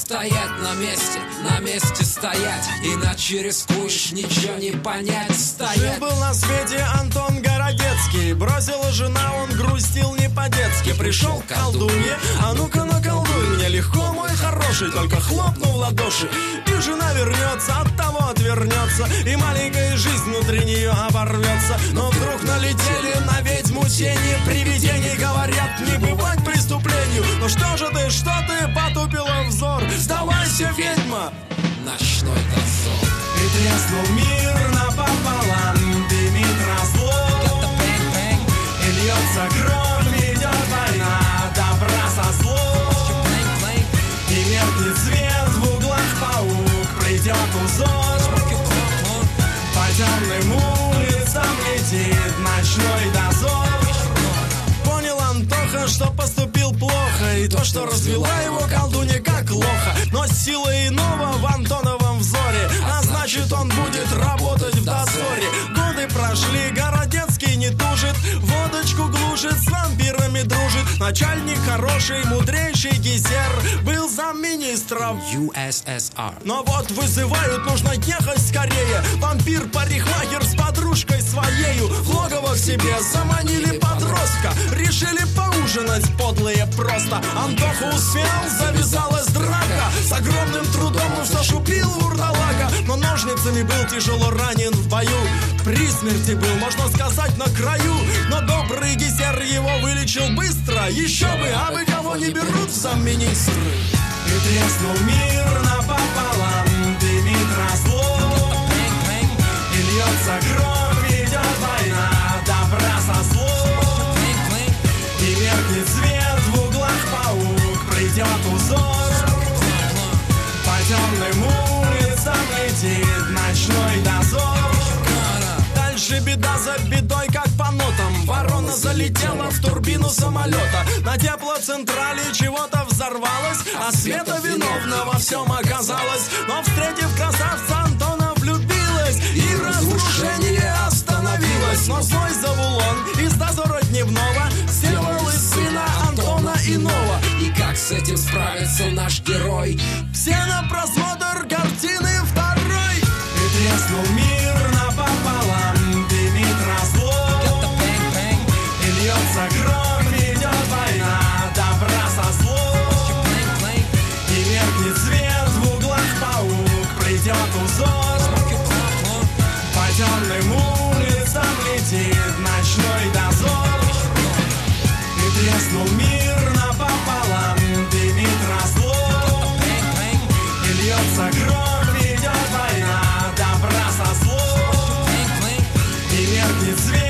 стоять на месте стоять, иначе рискуешь ничего не понять. Стоять. Жил-был на свете Антон Городецкий, бросила жена, он грустил не по-детски. Пришел к колдунье, а ну-ка наколдуй меня легко, мой хороший, только хлопну в ладоши, и жена вернется, от того отвернется, и маленькая жизнь внутри нее оборвется. Но вдруг налетели на ведьму тени привидений, говорят, не бывать преступлению. Ну что же ты потупила взор? Сдавайся, ведьма! Ночной дозор. И треснул мир напополам, дымит разлом, и льется кровь, идет война, добра со злом. И меркнет свет в углах паук, придет узор, по темным улицам летит ночной дозор. Понял Антоха, что поступил плохо, и то, что развела его колдунья как лоха. Но сила иного в Антоновом взоре, а значит он будет работать в дозоре. Годы прошли, Городецкий не тужит, водочку глушит, с вампирами дружит. Начальник хороший, мудрейший Гизер, был замминистров USSR. Но вот вызывают, нужно ехать скорее. Вампир-парикмахер с подружкой своею в логово к себе заманили подростка, решили поужинать подлые просто. Антоха успел, завязалась драка, с огромным трудом он зашупил вурдалака, но ножницами был тяжело ранен в бою, при смерти был, можно сказать, на краю. Но добрый Гизер его вылечил быстро, еще бы, а вы кого не берут в замминистры. И треснул мир напополам, дымит разлом, и льется кровь, идет война, добра со злом. И меркнет свет в углах паук, придет узор, по темным улицам летит ночной дозор. Дальше беда за бедой, как по нотам. Ворона залетела в турбину самолета, на теплоцентрале чего-то взорвалось, а Света виновна во всем оказалась. Но встретив красавца, Антона влюбилась, и разрушение остановилось. Но злой Завулон из дозора дневного сделал из сына Антона иного. И как с этим справится наш герой? Все на просмотр картины второй. И треснул мир напополам, дымит разлом, и льется кровь, идет война, добра со злом. И меркнет свет в углах паук, придет узор, по темным улицам летит ночной дозор. И треснул мир напополам, дымит разлом, и льется кровь, идет война, добра со злом. И меркнет свет